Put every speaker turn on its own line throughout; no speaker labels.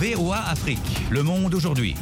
VOA Afrique, le monde aujourd'hui.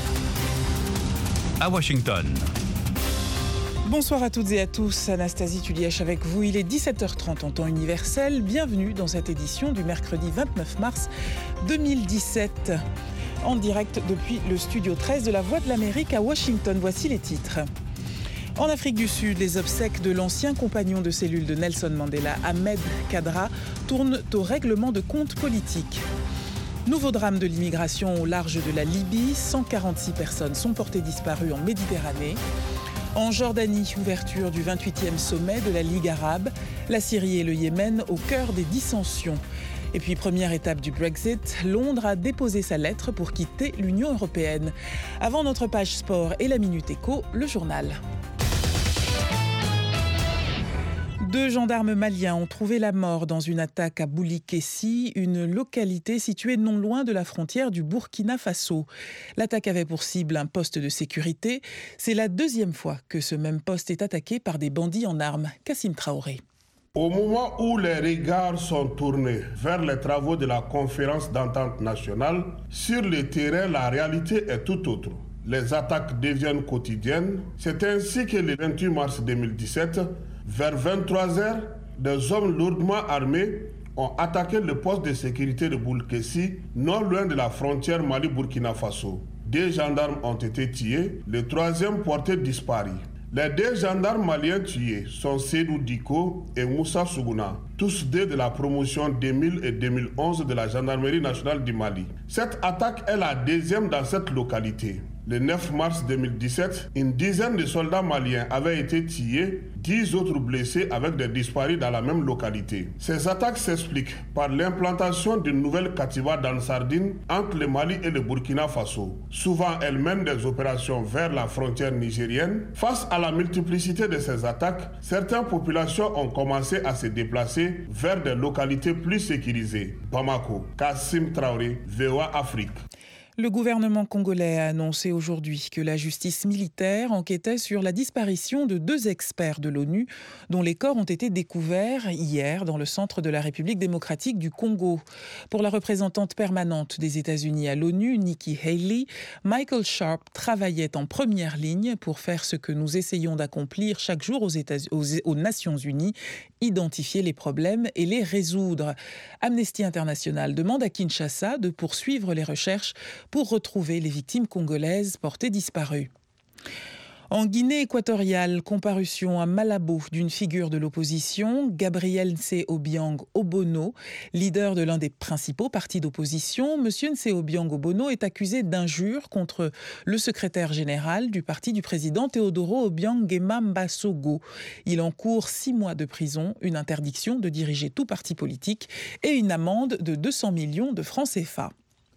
À Washington.
Bonsoir à toutes et à tous, Anastasie Tulièche avec vous. Il est 17h30 en temps universel. Bienvenue dans cette édition du mercredi 29 mars 2017. En direct depuis le studio 13 de la Voix de l'Amérique à Washington. Voici les titres. En Afrique du Sud, les obsèques de l'ancien compagnon de cellule de Nelson Mandela, Ahmed Kadra, tournent au règlement de comptes politiques. Nouveau drame de l'immigration au large de la Libye. 146 personnes sont portées disparues en Méditerranée. En Jordanie, ouverture du 28e sommet de la Ligue arabe. La Syrie et le Yémen au cœur des dissensions. Et puis, première étape du Brexit, Londres a déposé sa lettre pour quitter l'Union européenne. Avant notre page sport et la Minute Éco, le journal. 2 gendarmes maliens ont trouvé la mort dans une attaque à Boulikessi, une localité située non loin de la frontière du Burkina Faso. L'attaque avait pour cible un poste de sécurité. C'est la 2e fois que ce même poste est attaqué par des bandits en armes. Kassim Traoré.
Au moment où les regards sont tournés vers les travaux de la conférence d'entente nationale, sur le terrain, la réalité est tout autre. Les attaques deviennent quotidiennes. C'est ainsi que le 28 mars 2017, vers 23h, des hommes lourdement armés ont attaqué le poste de sécurité de Boulikessi, non loin de la frontière Mali-Burkina Faso. 2 gendarmes ont été tués, le 3e porté disparu. Les 2 gendarmes maliens tués sont Seydou Diko et Moussa Sougouna, tous 2 de la promotion 2000 et 2011 de la Gendarmerie nationale du Mali. Cette attaque est la 2e dans cette localité. Le 9 mars 2017, une dizaine de soldats maliens avaient été tués, 10 autres blessés avec des disparus dans la même localité. Ces attaques s'expliquent par l'implantation d'une nouvelle Katiba dans Sardine entre le Mali et le Burkina Faso. Souvent, elles mènent des opérations vers la frontière nigérienne. Face à la multiplicité de ces attaques, certaines populations ont commencé à se déplacer vers des localités plus sécurisées. Bamako, Kassim Traoré, VOA Afrique.
Le gouvernement congolais a annoncé aujourd'hui que la justice militaire enquêtait sur la disparition de 2 experts de l'ONU dont les corps ont été découverts hier dans le centre de la République démocratique du Congo. Pour la représentante permanente des États-Unis à l'ONU, Nikki Haley, Michael Sharp travaillait en première ligne pour faire ce que nous essayons d'accomplir chaque jour aux Nations Unies, identifier les problèmes et les résoudre. Amnesty International demande à Kinshasa de poursuivre les recherches pour retrouver les victimes congolaises portées disparues. En Guinée équatoriale, comparution à Malabo d'une figure de l'opposition, Gabriel Nse-Obiang Obono, leader de l'un des principaux partis d'opposition. Monsieur Nse-Obiang Obono est accusé d'injures contre le secrétaire général du parti du président Théodoro Obiang Nguema Mbasogo. Il encourt 6 mois de prison, une interdiction de diriger tout parti politique et une amende de 200 millions de francs CFA.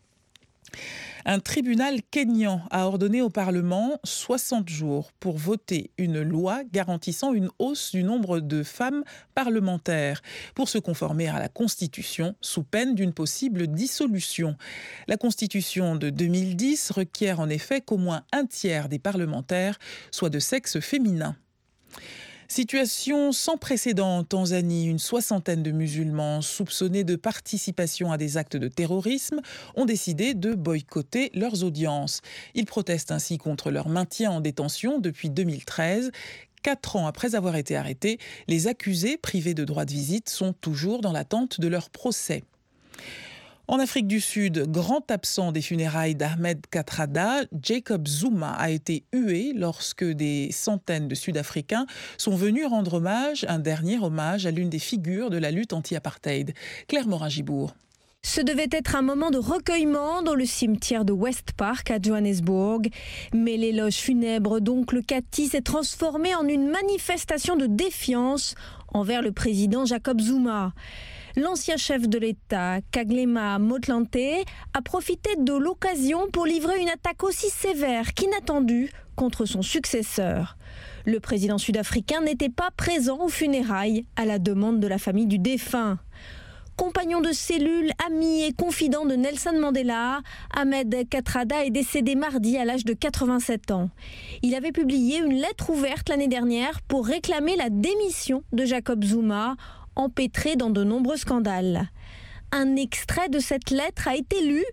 Un tribunal kényan a ordonné au Parlement 60 jours pour voter une loi garantissant une hausse du nombre de femmes parlementaires pour se conformer à la Constitution sous peine d'une possible dissolution. La Constitution de 2010 requiert en effet qu'au moins 1/3 des parlementaires soient de sexe féminin. Situation sans précédent en Tanzanie. Une 60aine de musulmans soupçonnés de participation à des actes de terrorisme ont décidé de boycotter leurs audiences. Ils protestent ainsi contre leur maintien en détention depuis 2013. 4 ans après avoir été arrêtés, les accusés privés de droit de visite sont toujours dans l'attente de leur procès. En Afrique du Sud, grand absent des funérailles d'Ahmed Kathrada, Jacob Zuma a été hué lorsque des centaines de Sud-Africains sont venus rendre un dernier hommage à l'une des figures de la lutte anti-apartheid. Claire Morin-Gibour.
Ce devait être un moment de recueillement dans le cimetière de West Park à Johannesburg. Mais l'éloge funèbre d'oncle Cathy s'est transformé en une manifestation de défiance envers le président Jacob Zuma. L'ancien chef de l'État, Kgalema Motlanthe, a profité de l'occasion pour livrer une attaque aussi sévère qu'inattendue contre son successeur. Le président sud-africain n'était pas présent aux funérailles à la demande de la famille du défunt. Compagnon de cellule, ami et confident de Nelson Mandela, Ahmed Kathrada est décédé mardi à l'âge de 87 ans. Il avait publié une lettre ouverte l'année dernière pour réclamer la démission de Jacob Zuma, empêtré dans de nombreux scandales. Un extrait de cette lettre a été lu.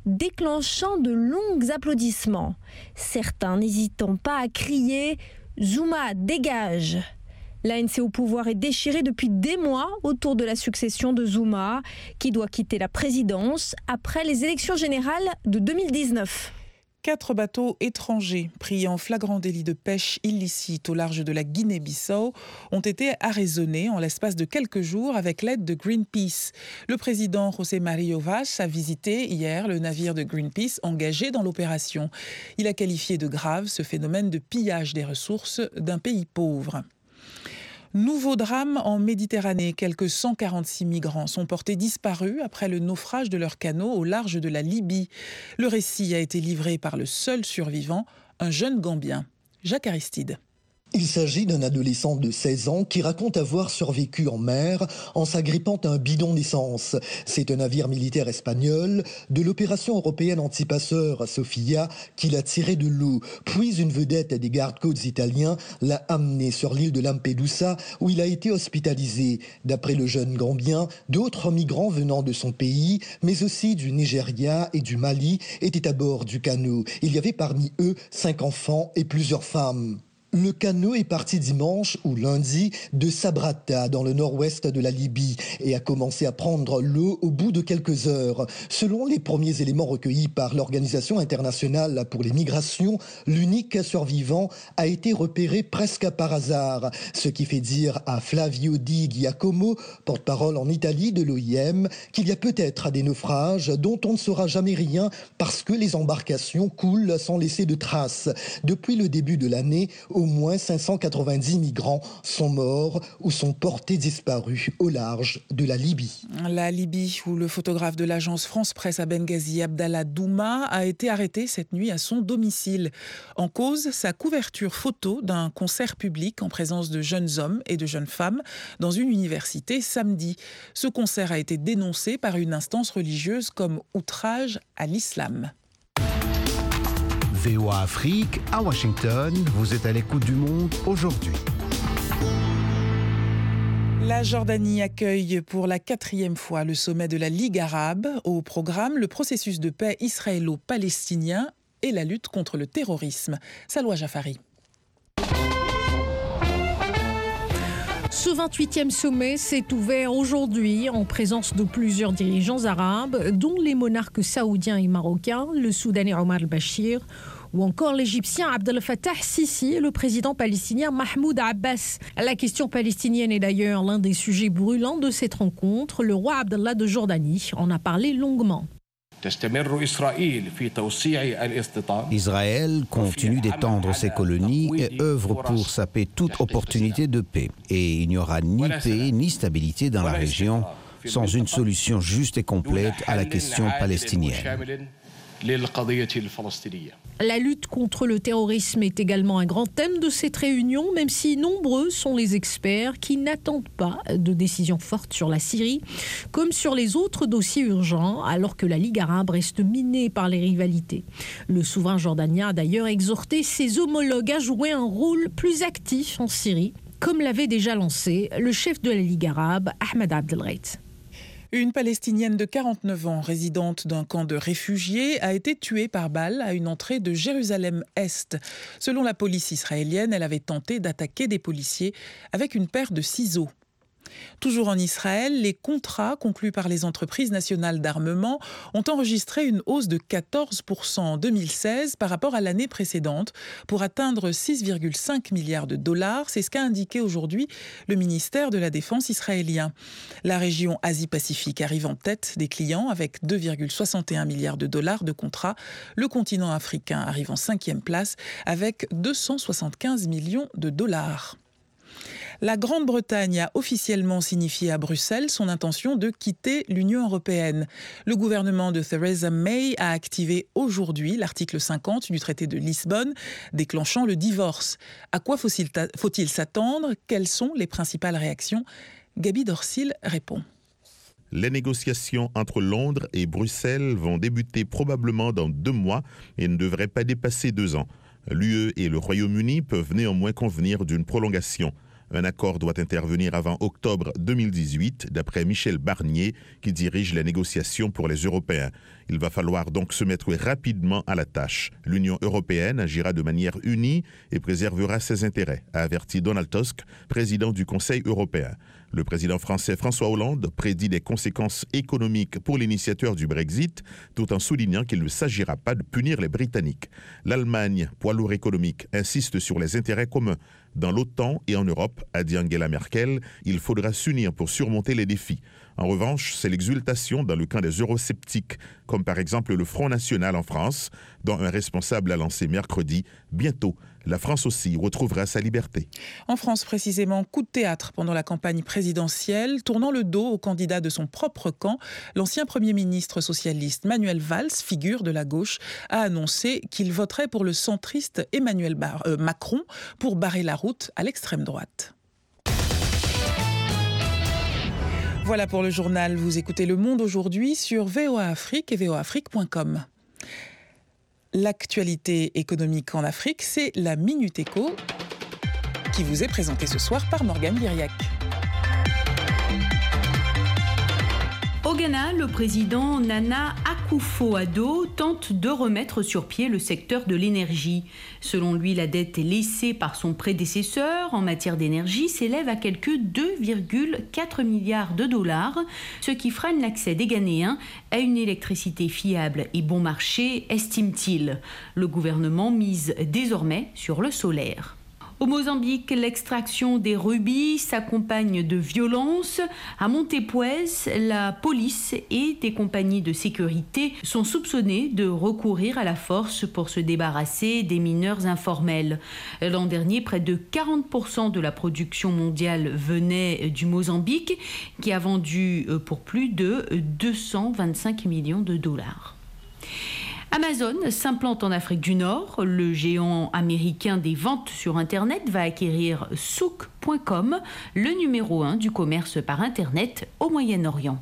déclenchant de longs applaudissements. Certains n'hésitant pas à crier « Zuma, dégage !» L'ANC au pouvoir est déchirée depuis des mois autour de la succession de Zuma, qui doit quitter la présidence après les élections générales de 2019.
4 bateaux étrangers pris en flagrant délit de pêche illicite au large de la Guinée-Bissau ont été arraisonnés en l'espace de quelques jours avec l'aide de Greenpeace. Le président José Mario Vaz a visité hier le navire de Greenpeace engagé dans l'opération. Il a qualifié de grave ce phénomène de pillage des ressources d'un pays pauvre. Nouveau drame en Méditerranée. Quelques 146 migrants sont portés disparus après le naufrage de leur canot au large de la Libye. Le récit a été livré par le seul survivant, un jeune Gambien, Jacques Aristide.
Il s'agit d'un adolescent de 16 ans qui raconte avoir survécu en mer en s'agrippant à un bidon d'essence. C'est un navire militaire espagnol de l'opération européenne anti-passeurs Sofia qui l'a tiré de l'eau. Puis une vedette des gardes-côtes italiens l'a amené sur l'île de Lampedusa où il a été hospitalisé. D'après le jeune Gambien, d'autres migrants venant de son pays, mais aussi du Nigeria et du Mali, étaient à bord du canot. Il y avait parmi eux 5 enfants et plusieurs femmes. Le canot est parti dimanche ou lundi de Sabrata dans le nord-ouest de la Libye et a commencé à prendre l'eau au bout de quelques heures. Selon les premiers éléments recueillis par l'Organisation internationale pour les migrations, l'unique survivant a été repéré presque par hasard. Ce qui fait dire à Flavio Di Giacomo, porte-parole en Italie de l'OIM, qu'il y a peut-être des naufrages dont on ne saura jamais rien parce que les embarcations coulent sans laisser de traces. Depuis le début de l'année, au moins 590 migrants sont morts ou sont portés disparus au large de la Libye.
La Libye, où le photographe de l'agence France-Presse à Benghazi, Abdallah Douma, a été arrêté cette nuit à son domicile. En cause, sa couverture photo d'un concert public en présence de jeunes hommes et de jeunes femmes dans une université samedi. Ce concert a été dénoncé par une instance religieuse comme outrage à l'islam.
VOA Afrique, à Washington, vous êtes à l'écoute du monde aujourd'hui.
La Jordanie accueille pour la 4e fois le sommet de la Ligue arabe. Au programme, le processus de paix israélo-palestinien et la lutte contre le terrorisme. Salwa Jafari.
Ce 28e sommet s'est ouvert aujourd'hui en présence de plusieurs dirigeants arabes, dont les monarques saoudiens et marocains, le Soudanais Omar al-Bashir, ou encore l'Égyptien Abdel Fattah Sisi et le président palestinien Mahmoud Abbas. La question palestinienne est d'ailleurs l'un des sujets brûlants de cette rencontre. Le roi Abdallah de Jordanie en a parlé longuement.
Israël continue d'étendre ses colonies et œuvre pour saper toute opportunité de paix. Et il n'y aura ni paix ni stabilité dans la région sans une solution juste et complète à la question palestinienne.
La lutte contre le terrorisme est également un grand thème de cette réunion, même si nombreux sont les experts qui n'attendent pas de décisions fortes sur la Syrie, comme sur les autres dossiers urgents, alors que la Ligue arabe reste minée par les rivalités. Le souverain jordanien a d'ailleurs exhorté ses homologues à jouer un rôle plus actif en Syrie, comme l'avait déjà lancé le chef de la Ligue arabe, Ahmed Abdelghait.
Une Palestinienne de 49 ans, résidente d'un camp de réfugiés, a été tuée par balle à une entrée de Jérusalem-Est. Selon la police israélienne, elle avait tenté d'attaquer des policiers avec une paire de ciseaux. Toujours en Israël, les contrats conclus par les entreprises nationales d'armement ont enregistré une hausse de 14% en 2016 par rapport à l'année précédente pour atteindre 6,5 milliards de dollars. C'est ce qu'a indiqué aujourd'hui le ministère de la Défense israélien. La région Asie-Pacifique arrive en tête des clients avec 2,61 milliards de dollars de contrats. Le continent africain arrive en 5e place avec 275 millions de dollars. La Grande-Bretagne a officiellement signifié à Bruxelles son intention de quitter l'Union européenne. Le gouvernement de Theresa May a activé aujourd'hui l'article 50 du traité de Lisbonne, déclenchant le divorce. À quoi faut-il s'attendre ? Quelles sont les principales réactions ? Gaby Dorsil répond.
Les négociations entre Londres et Bruxelles vont débuter probablement dans 2 mois et ne devraient pas dépasser 2 ans. L'UE et le Royaume-Uni peuvent néanmoins convenir d'une prolongation. Un accord doit intervenir avant octobre 2018, d'après Michel Barnier, qui dirige les négociations pour les Européens. Il va falloir donc se mettre rapidement à la tâche. L'Union européenne agira de manière unie et préservera ses intérêts, a averti Donald Tusk, président du Conseil européen. Le président français François Hollande prédit des conséquences économiques pour l'initiateur du Brexit, tout en soulignant qu'il ne s'agira pas de punir les Britanniques. L'Allemagne, poids lourd économique, insiste sur les intérêts communs. Dans l'OTAN et en Europe, a dit Angela Merkel, il faudra s'unir pour surmonter les défis. En revanche, c'est l'exultation dans le camp des eurosceptiques, comme par exemple le Front National en France, dont un responsable a lancé mercredi. Bientôt, la France aussi retrouvera sa liberté.
En France, précisément, coup de théâtre pendant la campagne présidentielle, tournant le dos au candidat de son propre camp, l'ancien Premier ministre socialiste Manuel Valls, figure de la gauche, a annoncé qu'il voterait pour le centriste Emmanuel Macron pour barrer la route à l'extrême droite. Voilà pour le journal. Vous écoutez Le Monde aujourd'hui sur VOA Afrique et voaafrique.com. L'actualité économique en Afrique, c'est la Minute Éco qui vous est présentée ce soir par Morgane Viriac.
Au Ghana, le président Nana Akufo-Addo tente de remettre sur pied le secteur de l'énergie. Selon lui, la dette laissée par son prédécesseur en matière d'énergie s'élève à quelque 2,4 milliards de dollars, ce qui freine l'accès des Ghanéens à une électricité fiable et bon marché, estime-t-il. Le gouvernement mise désormais sur le solaire. Au Mozambique, l'extraction des rubis s'accompagne de violences. À Montepuez, la police et des compagnies de sécurité sont soupçonnées de recourir à la force pour se débarrasser des mineurs informels. L'an dernier, près de 40% de la production mondiale venait du Mozambique, qui a vendu pour plus de 225 millions de dollars. Amazon s'implante en Afrique du Nord. Le géant américain des ventes sur Internet va acquérir Souk.com, le numéro 1 du commerce par Internet au Moyen-Orient.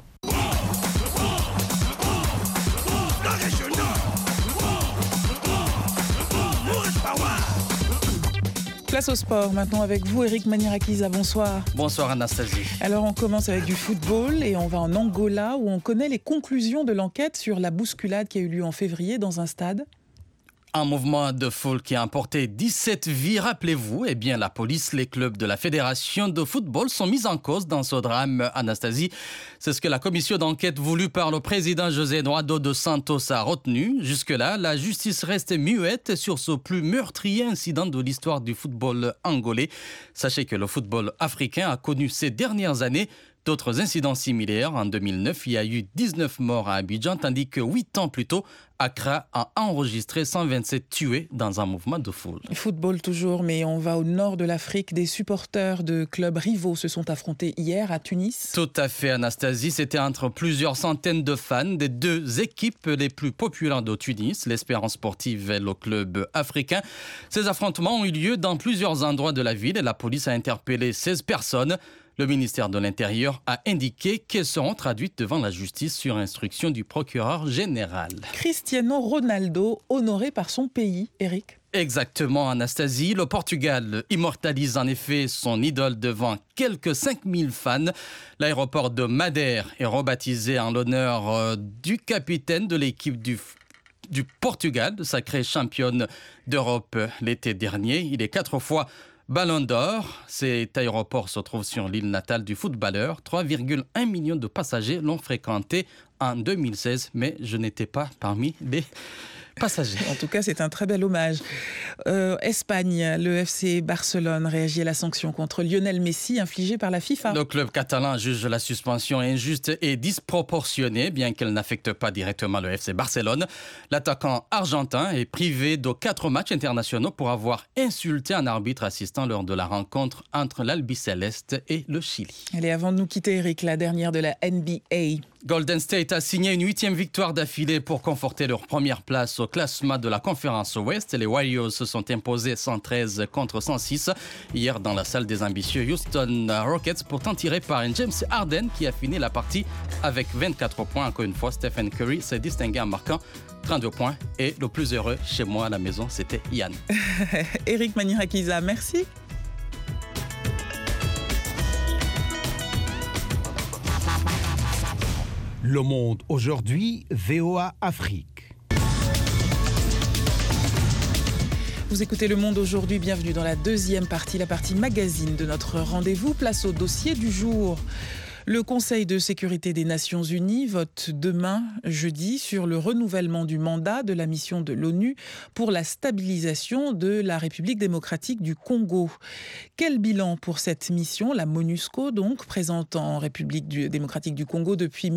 Place au sport maintenant avec vous, Eric Manirakisa. Bonsoir.
Bonsoir Anastasie.
Alors on commence avec du football et on va en Angola où on connaît les conclusions de l'enquête sur la bousculade qui a eu lieu en février dans un stade.
Un mouvement de foule qui a emporté 17 vies, rappelez-vous. Eh bien, la police, les clubs de la Fédération de football sont mis en cause dans ce drame, Anastasie. C'est ce que la commission d'enquête voulue par le président José Eduardo dos Santos a retenu. Jusque-là, la justice reste muette sur ce plus meurtrier incident de l'histoire du football angolais. Sachez que le football africain a connu ces dernières années d'autres incidents similaires. En 2009, il y a eu 19 morts à Abidjan, tandis que 8 ans plus tôt, Accra a enregistré 127 tués dans un mouvement de foule.
Football toujours, mais on va au nord de l'Afrique. Des supporters de clubs rivaux se sont affrontés hier à Tunis.
Tout à fait, Anastasie. C'était entre plusieurs centaines de fans des deux équipes les plus populaires de Tunis, l'Espérance sportive et le club africain. Ces affrontements ont eu lieu dans plusieurs endroits de la ville et la police a interpellé 16 personnes. Le ministère de l'Intérieur a indiqué qu'elles seront traduites devant la justice sur instruction du procureur général.
Cristiano Ronaldo, honoré par son pays, Eric.
Exactement, Anastasie. Le Portugal immortalise en effet son idole devant quelques 5000 fans. L'aéroport de Madère est rebaptisé en l'honneur du capitaine de l'équipe du Portugal, sacrée championne d'Europe l'été dernier. Il est 4 fois Ballon d'Or. Cet aéroport se trouve sur l'île natale du footballeur. 3,1 millions de passagers l'ont fréquenté en 2016, mais je n'étais pas parmi les passagers.
En tout cas, c'est un très bel hommage. Espagne, le FC Barcelone réagit à la sanction contre Lionel Messi infligée par la FIFA.
Le club catalan juge la suspension injuste et disproportionnée, bien qu'elle n'affecte pas directement le FC Barcelone. L'attaquant argentin est privé de 4 matchs internationaux pour avoir insulté un arbitre assistant lors de la rencontre entre l'Albiceleste et le Chili.
Allez, avant de nous quitter, Eric, la dernière de la NBA.
Golden State a signé une 8e victoire d'affilée pour conforter leur première place au classement de la conférence Ouest. Les Warriors se sont imposés 113 contre 106 hier dans la salle des ambitieux Houston Rockets, pourtant tiré par un James Harden qui a fini la partie avec 24 points. Encore une fois, Stephen Curry s'est distingué en marquant 32 points et le plus heureux chez moi à la maison, c'était Yann.
Eric Manirakisa, merci.
Le Monde aujourd'hui, VOA Afrique.
Vous écoutez Le Monde aujourd'hui, bienvenue dans la deuxième partie, la partie magazine de notre rendez-vous. Place au dossier du jour. Le Conseil de sécurité des Nations Unies vote demain, jeudi, sur le renouvellement du mandat de la mission de l'ONU pour la stabilisation de la République démocratique du Congo. Quel bilan pour cette mission, la MONUSCO, donc, présente en République démocratique du Congo depuis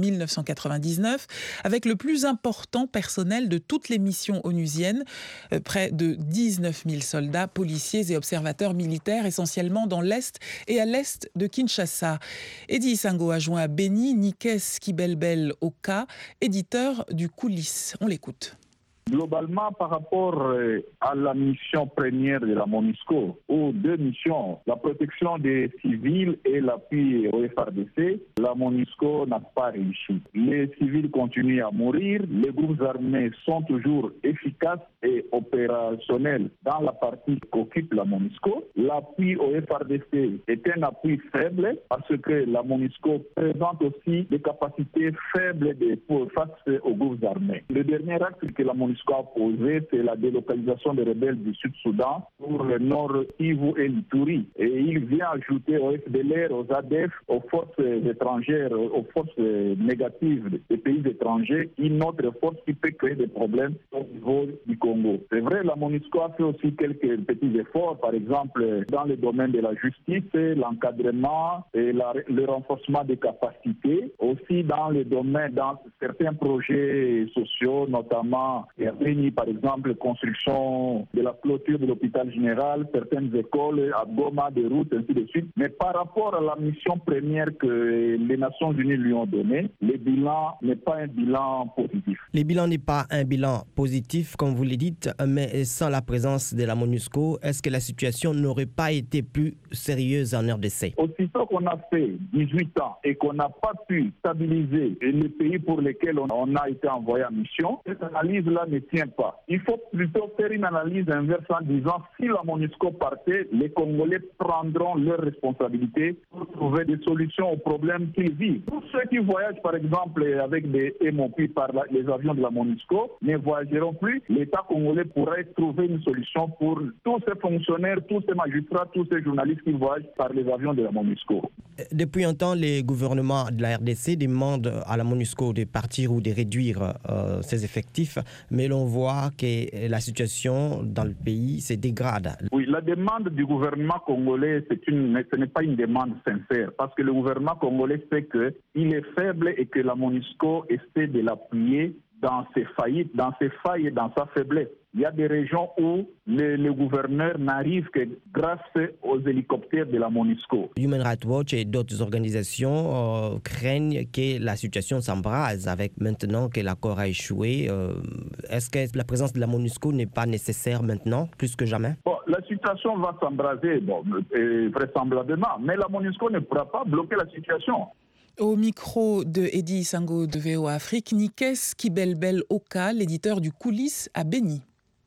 1999, avec le plus important personnel de toutes les missions onusiennes, près de 19 000 soldats, policiers et observateurs militaires, essentiellement dans l'Est et à l'Est de Kinshasa. Eddy Sango a joint à Beni Nikes Kibelbel Oka, éditeur du Coulisses. On l'écoute.
Globalement, par rapport à la mission première de la MONUSCO, aux deux missions, la protection des civils et l'appui au FARDC, la MONUSCO n'a pas réussi. Les civils continuent à mourir, les groupes armés sont toujours efficaces et opérationnels dans la partie qu'occupe la MONUSCO. L'appui au FARDC est un appui faible parce que la MONUSCO présente aussi des capacités faibles face aux groupes armés. Le dernier acte que la MONUSCO a posé, c'est la délocalisation des rebelles du Sud-Soudan pour le nord Kivu et l'Ituri. Et il vient ajouter au FDLR, aux ADF, aux forces étrangères, aux forces négatives des pays étrangers, une autre force qui peut créer des problèmes au niveau du Congo. C'est vrai, la MONUSCO a fait aussi quelques petits efforts, par exemple dans le domaine de la justice, l'encadrement et le renforcement des capacités, aussi dans certains projets sociaux, notamment par exemple, construction de la clôture de l'hôpital général, certaines écoles, à Goma, des routes, ainsi de suite. Mais par rapport à la mission première que les Nations Unies lui ont donnée, le bilan n'est pas un bilan positif.
Le bilan n'est pas un bilan positif, comme vous le dites, mais sans la présence de la MONUSCO, est-ce que la situation n'aurait pas été plus sérieuse en RDC?
Aussitôt qu'on a fait 18 ans et qu'on n'a pas pu stabiliser les pays pour lesquels on a été envoyé en mission, cette analyse-là ne tient pas. Il faut plutôt faire une analyse inverse en disant si la MONUSCO partait, les Congolais prendront leurs responsabilités pour trouver des solutions aux problèmes qu'ils vivent. Tous ceux qui voyagent par exemple avec des MOP par les avions de la MONUSCO ne voyageront plus. L'État congolais pourrait trouver une solution pour tous ces fonctionnaires, tous ces magistrats, tous ces journalistes qui voyagent par les avions de la MONUSCO.
Depuis un temps, les gouvernements de la RDC demandent à la MONUSCO de partir ou de réduire ses effectifs, mais l'on voit que la situation dans le pays se dégrade.
Oui, la demande du gouvernement congolais, ce n'est pas une demande sincère, parce que le gouvernement congolais sait qu'il est faible et que la MONUSCO essaie de l'appuyer dans ses faillites, dans ses failles et dans sa faiblesse. Il y a des régions où le gouverneur n'arrive que grâce aux hélicoptères de la MONUSCO.
Human Rights Watch et d'autres organisations craignent que la situation s'embrase maintenant que l'accord a échoué. Est-ce que la présence de la MONUSCO n'est pas nécessaire maintenant, plus que jamais?
La situation va s'embraser, vraisemblablement, mais la MONUSCO ne pourra pas bloquer la situation.
Au micro de Eddy Sango de VOA Afrique, Nikes Kibelbel Oka, l'éditeur du Coulisses à Beni.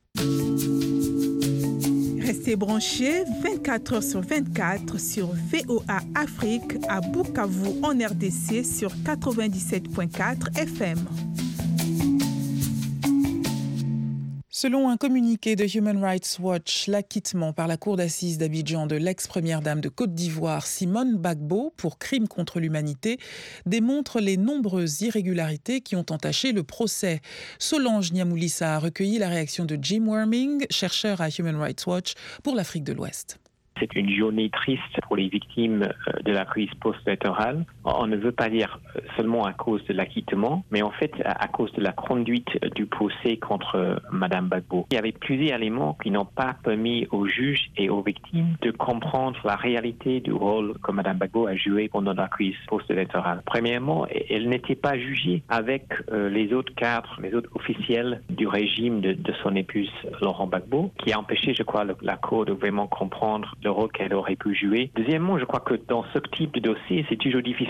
Restez branchés 24 h sur 24 sur VOA Afrique à Bukavu en RDC sur 97.4 FM.
Selon un communiqué de Human Rights Watch, l'acquittement par la cour d'assises d'Abidjan de l'ex-première dame de Côte d'Ivoire, Simone Gbagbo, pour crime contre l'humanité, démontre les nombreuses irrégularités qui ont entaché le procès. Solange Niamoulissa a recueilli la réaction de Jim Worming, chercheur à Human Rights Watch pour l'Afrique de l'Ouest.
C'est une journée triste pour les victimes de la crise post-électorale. On ne veut pas dire seulement à cause de l'acquittement, mais en fait à cause de la conduite du procès contre Mme Gbagbo. Il y avait plusieurs éléments qui n'ont pas permis aux juges et aux victimes de comprendre la réalité du rôle que Mme Gbagbo a joué pendant la crise post-électorale. Premièrement, elle n'était pas jugée avec les autres cadres, les autres officiels du régime de son épouse Laurent Gbagbo, qui a empêché, je crois, la Cour de vraiment comprendre le rôle qu'elle aurait pu jouer. Deuxièmement, je crois que dans ce type de dossier, c'est toujours difficile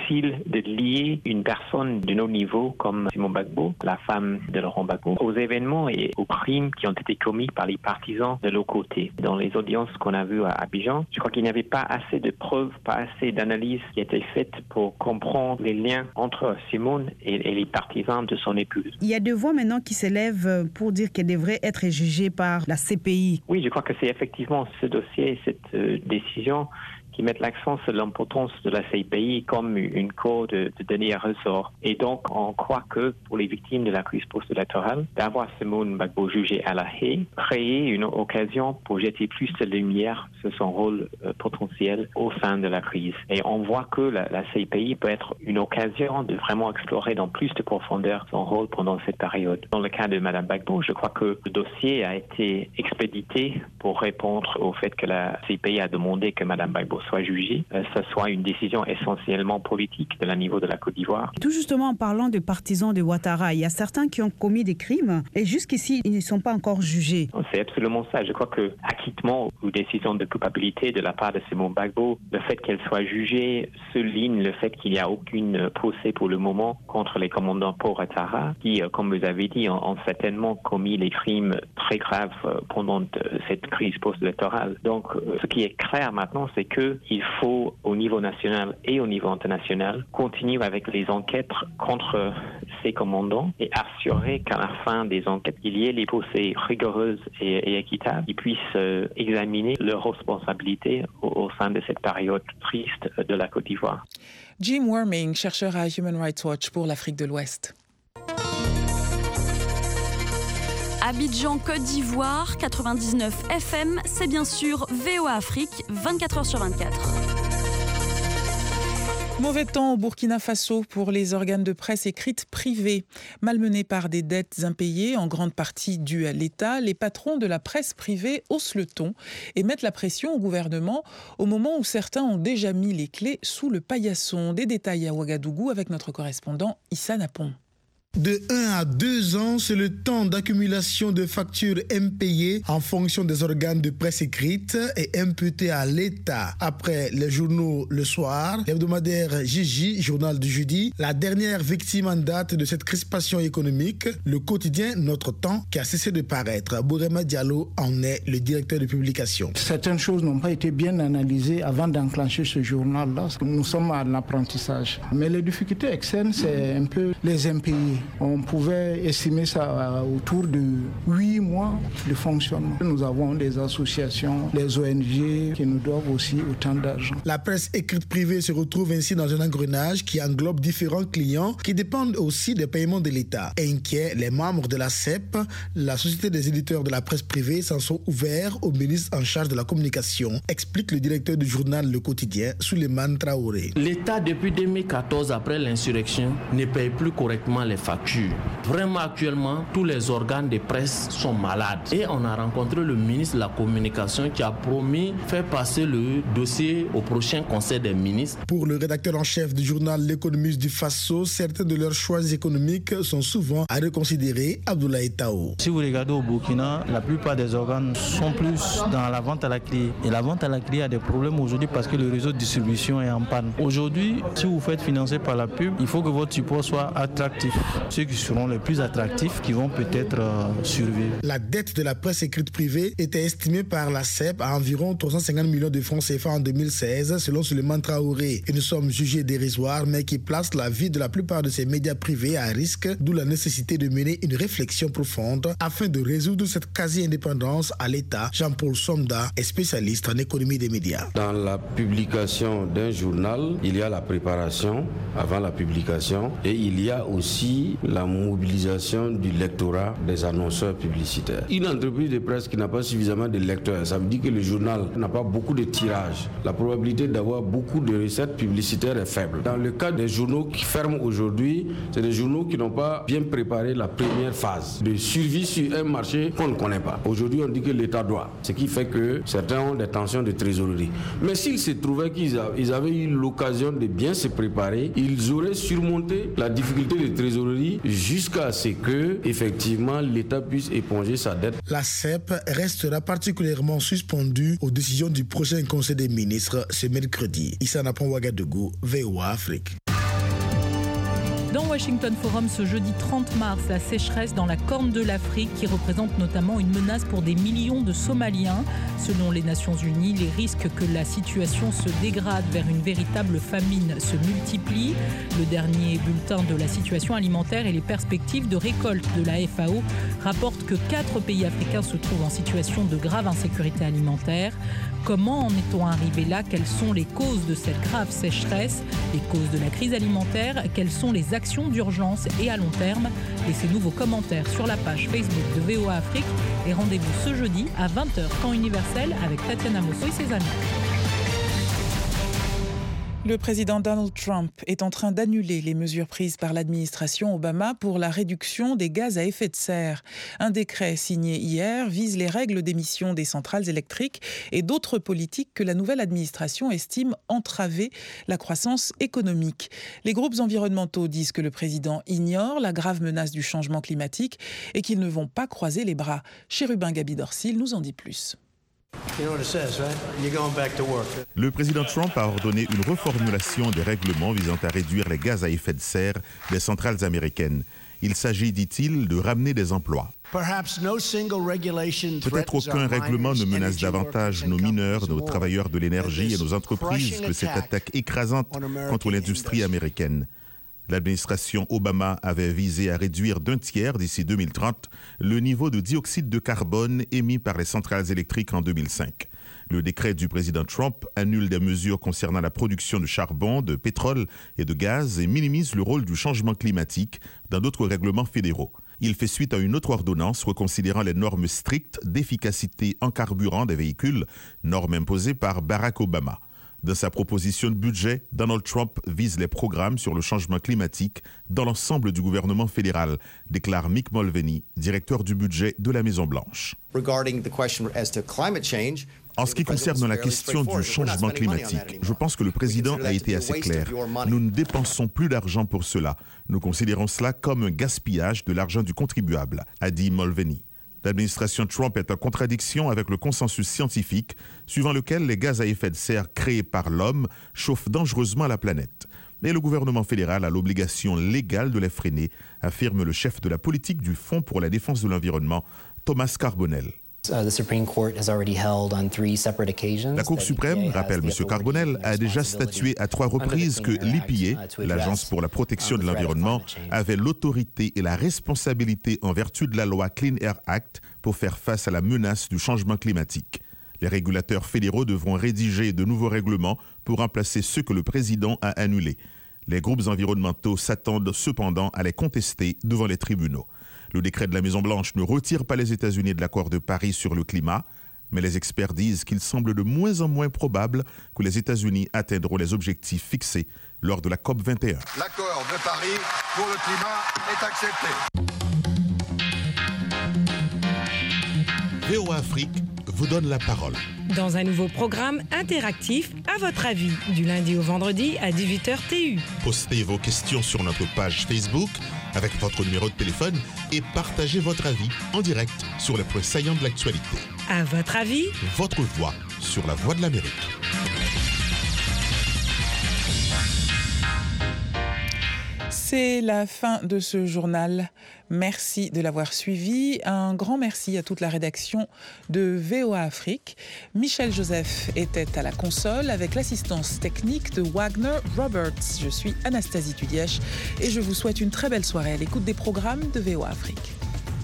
difficile de lier une personne de nos niveaux comme Simone Gbagbo, la femme de Laurent Gbagbo, aux événements et aux crimes qui ont été commis par les partisans de l'autre côté. Dans les audiences qu'on a vues à Abidjan, je crois qu'il n'y avait pas assez de preuves, pas assez d'analyses qui étaient faites pour comprendre les liens entre Simone et les partisans de son épouse.
Il y a deux voix maintenant qui s'élèvent pour dire qu'elle devrait être jugée par la CPI.
Oui, je crois que c'est effectivement ce dossier, cette décision qui mettent l'accent sur l'importance de la CPI comme une cour de dernier ressort. Et donc, on croit que pour les victimes de la crise post-électorale, d'avoir Simone Gbagbo jugée à La Haye, créer une occasion pour jeter plus de lumière sur son rôle potentiel au sein de la crise. Et on voit que la CPI peut être une occasion de vraiment explorer dans plus de profondeur son rôle pendant cette période. Dans le cas de Mme Gbagbo, je crois que le dossier a été expédité pour répondre au fait que la CPI a demandé que Mme Gbagbo soit jugée, ce soit une décision essentiellement politique de la niveau de la Côte d'Ivoire.
Tout justement en parlant de partisans de Ouattara, il y a certains qui ont commis des crimes et jusqu'ici, ils ne sont pas encore jugés.
C'est absolument ça. Je crois que acquittement ou décision de culpabilité de la part de Simone Gbagbo, le fait qu'elle soit jugée souligne le fait qu'il n'y a aucune procès pour le moment contre les commandants Paul Ouattara qui, comme vous avez dit, ont certainement commis les crimes très graves pendant cette crise post-électorale. Donc, ce qui est clair maintenant, c'est que il faut, au niveau national et au niveau international, continuer avec les enquêtes contre ces commandants et assurer qu'à la fin des enquêtes, il y ait les procès rigoureuses et équitables qui puissent examiner leurs responsabilités au sein de cette période triste de la Côte d'Ivoire.
Jim Worming, chercheur à Human Rights Watch pour l'Afrique de l'Ouest.
Abidjan, Côte d'Ivoire, 99 FM, c'est bien sûr VOA Afrique, 24h sur 24.
Mauvais temps au Burkina Faso pour les organes de presse écrite privés. Malmenés par des dettes impayées, en grande partie dues à l'État, les patrons de la presse privée haussent le ton et mettent la pression au gouvernement au moment où certains ont déjà mis les clés sous le paillasson. Des détails à Ouagadougou avec notre correspondant Issa Napon.
De 1 à 2 ans, c'est le temps d'accumulation de factures impayées en fonction des organes de presse écrite et imputées à l'État. Après les journaux le soir, l'hebdomadaire Gigi, journal du jeudi, la dernière victime en date de cette crispation économique, le quotidien Notre Temps, qui a cessé de paraître. Bourema Diallo en est le directeur de publication.
Certaines choses n'ont pas été bien analysées avant d'enclencher ce journal-là. Nous sommes en apprentissage. Mais les difficultés externes, c'est un peu les impayés. On pouvait estimer ça autour de 8 mois de fonctionnement. Nous avons des associations, des ONG qui nous doivent aussi autant d'argent.
La presse écrite privée se retrouve ainsi dans un engrenage qui englobe différents clients qui dépendent aussi des paiements de l'État. Inquiets, les membres de la CEP, la Société des éditeurs de la presse privée, s'en sont ouverts au ministre en charge de la communication, explique le directeur du journal Le Quotidien, Souleymane Traoré.
L'État, depuis 2014, après l'insurrection, ne paye plus correctement les factures. Vraiment, actuellement, tous les organes de presse sont malades. Et on a rencontré le ministre de la Communication qui a promis de faire passer le dossier au prochain Conseil des ministres.
Pour le rédacteur en chef du journal L'Économiste du Faso, certains de leurs choix économiques sont souvent à reconsidérer. Abdoulaye Tao.
Si vous regardez au Burkina, la plupart des organes sont plus dans la vente à la clé. Et la vente à la clé a des problèmes aujourd'hui parce que le réseau de distribution est en panne. Aujourd'hui, si vous faites financer par la pub, il faut que votre support soit attractif. Ceux qui seront les plus attractifs qui vont peut-être survivre.
La dette de la presse écrite privée était estimée par la CEP à environ 350 millions de francs CFA en 2016, selon Souleymane Traoré. Une somme jugée dérisoire, mais qui place la vie de la plupart de ces médias privés à risque, d'où la nécessité de mener une réflexion profonde afin de résoudre cette quasi-indépendance à l'État. Jean-Paul Somda est spécialiste en économie des médias.
Dans la publication d'un journal, il y a la préparation avant la publication et il y a aussi la mobilisation du lectorat des annonceurs publicitaires. Une entreprise de presse qui n'a pas suffisamment de lecteurs, ça veut dire que le journal n'a pas beaucoup de tirages. La probabilité d'avoir beaucoup de recettes publicitaires est faible. Dans le cas des journaux qui ferment aujourd'hui, c'est des journaux qui n'ont pas bien préparé la première phase de survie sur un marché qu'on ne connaît pas. Aujourd'hui, on dit que l'État doit, ce qui fait que certains ont des tensions de trésorerie. Mais s'ils se trouvaient qu'ils avaient eu l'occasion de bien se préparer, ils auraient surmonté la difficulté de trésorerie jusqu'à ce que, effectivement, l'État puisse éponger sa dette.
La CEP restera particulièrement suspendue aux décisions du prochain Conseil des ministres ce mercredi. Issa Napon, Ouagadougou, VOA Afrique.
Dans Washington Forum, ce jeudi 30 mars, la sécheresse dans la Corne de l'Afrique qui représente notamment une menace pour des millions de Somaliens. Selon les Nations Unies, les risques que la situation se dégrade vers une véritable famine se multiplient. Le dernier bulletin de la situation alimentaire et les perspectives de récolte de la FAO rapportent que 4 pays africains se trouvent en situation de grave insécurité alimentaire. Comment en est-on arrivé là? Quelles sont les causes de cette grave sécheresse? Les causes de la crise alimentaire? Quelles sont les actions d'urgence et à long terme? Laissez-nous vos commentaires sur la page Facebook de VOA Afrique et rendez-vous ce jeudi à 20h temps universel avec Tatiana Mosso et ses amis.
Le président Donald Trump est en train d'annuler les mesures prises par l'administration Obama pour la réduction des gaz à effet de serre. Un décret signé hier vise les règles d'émission des centrales électriques et d'autres politiques que la nouvelle administration estime entraver la croissance économique. Les groupes environnementaux disent que le président ignore la grave menace du changement climatique et qu'ils ne vont pas croiser les bras. Chérubin Gabi Dorsil nous en dit plus.
Le président Trump a ordonné une reformulation des règlements visant à réduire les gaz à effet de serre des centrales américaines. Il s'agit, dit-il, de ramener des emplois. Peut-être aucun règlement ne menace davantage nos mineurs, nos travailleurs de l'énergie et nos entreprises que cette attaque écrasante contre l'industrie américaine. L'administration Obama avait visé à réduire d'un tiers d'ici 2030 le niveau de dioxyde de carbone émis par les centrales électriques en 2005. Le décret du président Trump annule des mesures concernant la production de charbon, de pétrole et de gaz et minimise le rôle du changement climatique dans d'autres règlements fédéraux. Il fait suite à une autre ordonnance reconsidérant les normes strictes d'efficacité en carburant des véhicules, normes imposées par Barack Obama. Dans sa proposition de budget, Donald Trump vise les programmes sur le changement climatique dans l'ensemble du gouvernement fédéral, déclare Mick Mulvaney, directeur du budget de la Maison-Blanche. En ce qui concerne la question du changement climatique, je pense que le président a été assez clair. Nous ne dépensons plus d'argent pour cela. Nous considérons cela comme un gaspillage de l'argent du contribuable, a dit Mulvaney. L'administration Trump est en contradiction avec le consensus scientifique suivant lequel les gaz à effet de serre créés par l'homme chauffent dangereusement la planète. Et le gouvernement fédéral a l'obligation légale de les freiner, affirme le chef de la politique du Fonds pour la défense de l'environnement, Thomas Carbonell. La Cour suprême, rappelle M. Carbonell, a déjà statué à 3 reprises que l'EPA, l'Agence pour la protection de l'environnement, avait l'autorité et la responsabilité en vertu de la loi Clean Air Act pour faire face à la menace du changement climatique. Les régulateurs fédéraux devront rédiger de nouveaux règlements pour remplacer ceux que le président a annulés. Les groupes environnementaux s'attendent cependant à les contester devant les tribunaux. Le décret de la Maison-Blanche ne retire pas les États-Unis de l'accord de Paris sur le climat, mais les experts disent qu'il semble de moins en moins probable que les États-Unis atteindront les objectifs fixés lors de la COP21.
L'accord de Paris pour le climat est accepté.
VOA Afrique vous donne la parole.
Dans un nouveau programme interactif, à votre avis, du lundi au vendredi à 18h TU.
Postez vos questions sur notre page Facebook avec votre numéro de téléphone et partagez votre avis en direct sur les points saillants de l'actualité.
À votre avis,
votre voix sur la Voix de l'Amérique.
C'est la fin de ce journal. Merci de l'avoir suivi. Un grand merci à toute la rédaction de VOA Afrique. Michel Joseph était à la console avec l'assistance technique de Wagner Roberts. Je suis Anastasie Tudièche et je vous souhaite une très belle soirée à l'écoute des programmes de VOA Afrique.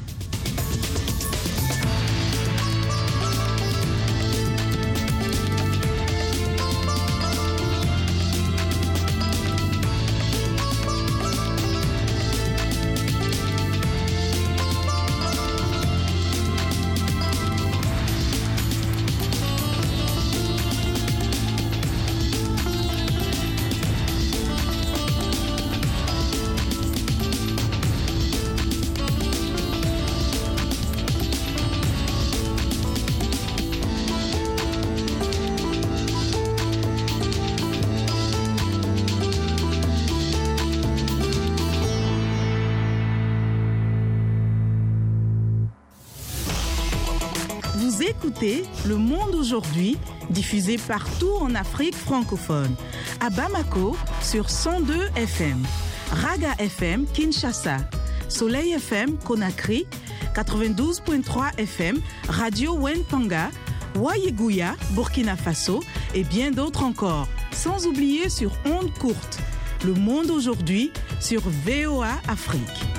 Vous écoutez Le Monde aujourd'hui, diffusé partout en Afrique francophone. À Bamako, sur 102 FM. Raga FM Kinshasa, Soleil FM Conakry, 92.3 FM, Radio Wenpanga, Wayeguya, Burkina Faso et bien d'autres encore. Sans oublier sur ondes courtes. Le monde aujourd'hui sur VOA Afrique.